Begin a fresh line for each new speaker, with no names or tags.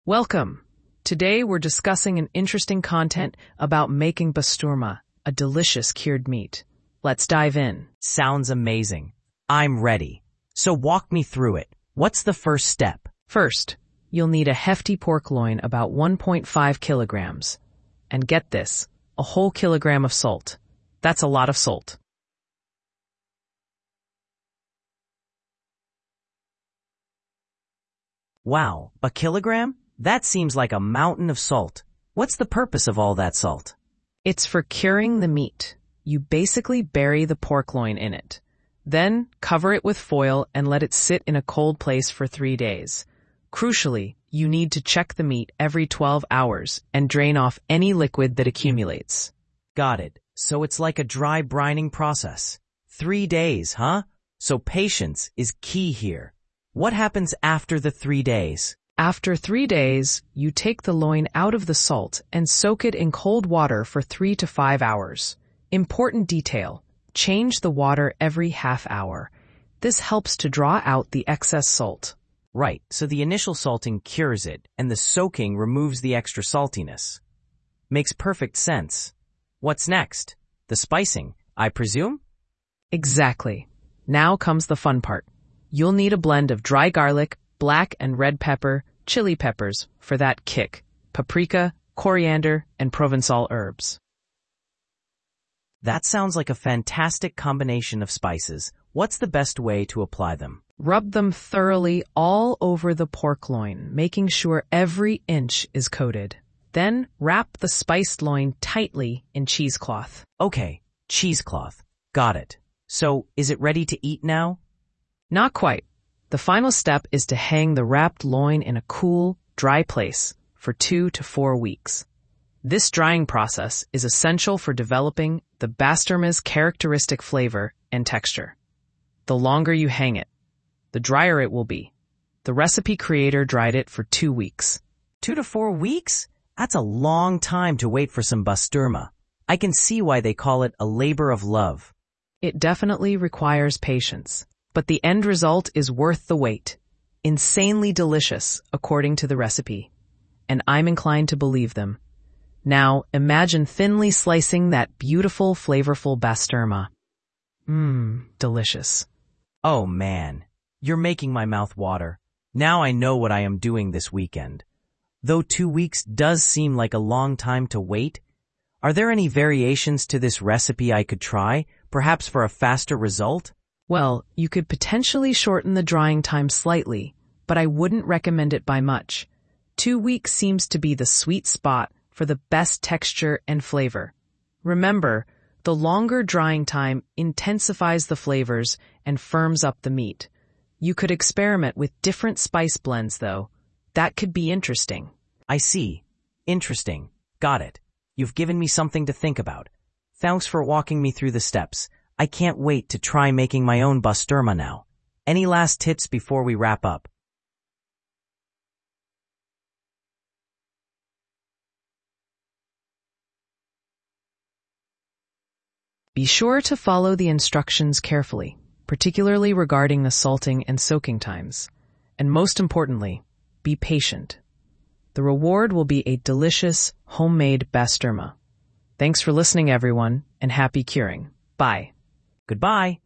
Welcome. Today we're discussing an interesting content about making basturma, a delicious cured meat. Let's dive in.
Sounds amazing. I'm ready. So walk me through it. What's the first step?
First, you'll need a hefty pork loin about 1.5 kilograms. And get this, a whole kilogram of salt. That's a lot of salt.
Wow, a kilogram? That seems like a mountain of salt. What's the purpose of all that salt?
It's for curing the meat. You basically bury the pork loin in it. Then cover it with foil and let it sit in a cold place for 3 days. Crucially, you need to check the meat every 12 hours and drain off any liquid that accumulates.
Got it. So it's like a dry brining process. 3 days, huh? So patience is key here. What happens after the 3 days?
After 3 days, you take the loin out of the salt and soak it in cold water for 3 to 5 hours. Important detail, change the water every half hour. This helps to draw out the excess salt.
Right, so the initial salting cures it, and the soaking removes the extra saltiness. Makes perfect sense. What's next? The spicing, I presume?
Exactly. Now comes the fun part. You'll need a blend of dry garlic, black and red pepper, chili peppers for that kick, paprika, coriander, and Provençal herbs.
That sounds like a fantastic combination of spices. What's the best way to apply them?
Rub them thoroughly all over the pork loin, making sure every inch is coated. Then wrap the spiced loin tightly in cheesecloth.
Okay, cheesecloth. Got it. So, is it ready to eat now?
Not quite. The final step is to hang the wrapped loin in a cool, dry place for 2 to 4 weeks. This drying process is essential for developing the basturma's characteristic flavor and texture. The longer you hang it, the drier it will be. The recipe creator dried it for 2 weeks.
2 to 4 weeks? That's a long time to wait for some basturma. I can see why they call it a labor of love.
It definitely requires patience, but the end result is worth the wait. Insanely delicious, according to the recipe. And I'm inclined to believe them. Now, imagine thinly slicing that beautiful, flavorful basturma. Delicious.
Oh man, you're making my mouth water. Now I know what I am doing this weekend. Though 2 weeks does seem like a long time to wait, are there any variations to this recipe I could try, perhaps for a faster result?
Well, you could potentially shorten the drying time slightly, but I wouldn't recommend it by much. 2 weeks seems to be the sweet spot for the best texture and flavor. Remember, the longer drying time intensifies the flavors and firms up the meat. You could experiment with different spice blends, though. That could be interesting.
I see. Interesting. Got it. You've given me something to think about. Thanks for walking me through the steps. I can't wait to try making my own basturma now. Any last tips before we wrap up?
Be sure to follow the instructions carefully, particularly regarding the salting and soaking times. And most importantly, be patient. The reward will be a delicious, homemade basturma. Thanks for listening, everyone, and happy curing. Bye.
Goodbye.